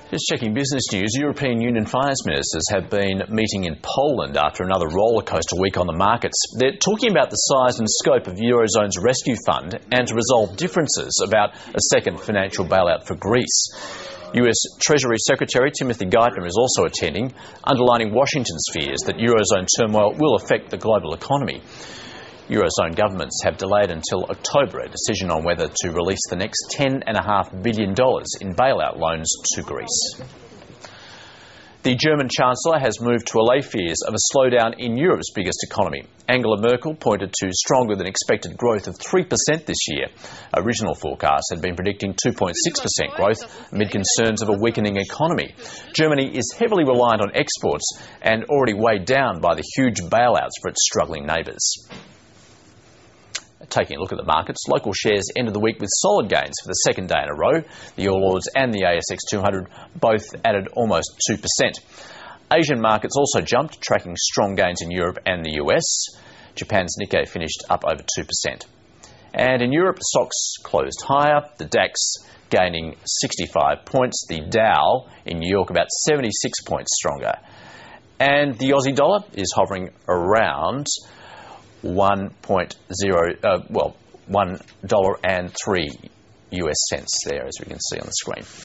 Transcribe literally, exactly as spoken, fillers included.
Just checking business news, European Union finance ministers have been meeting in Poland after another rollercoaster week on the markets. They're talking about the size and scope of Eurozone's rescue fund and to resolve differences about a second financial bailout for Greece. U S Treasury Secretary Timothy Geithner is also attending, underlining Washington's fears that Eurozone turmoil will affect the global economy. Eurozone governments have delayed until October a decision on whether to release the next ten point five billion dollars in bailout loans to Greece. The German Chancellor has moved to allay fears of a slowdown in Europe's biggest economy. Angela Merkel pointed to stronger than expected growth of three percent this year. Original forecasts had been predicting two point six percent growth amid concerns of a weakening economy. Germany is heavily reliant on exports and already weighed down by the huge bailouts for its struggling neighbours. Taking a look at the markets, local shares ended the week with solid gains for the second day in a row. The All Ords and the A S X two hundred both added almost two percent. Asian markets also jumped, tracking strong gains in Europe and the U S. Japan's Nikkei finished up over two percent. And in Europe, stocks closed higher, the DAX gaining sixty-five points, the Dow in New York about seventy-six points stronger. And the Aussie dollar is hovering around one point zero, uh, well, one dollar and three U S cents there, as we can see on the screen.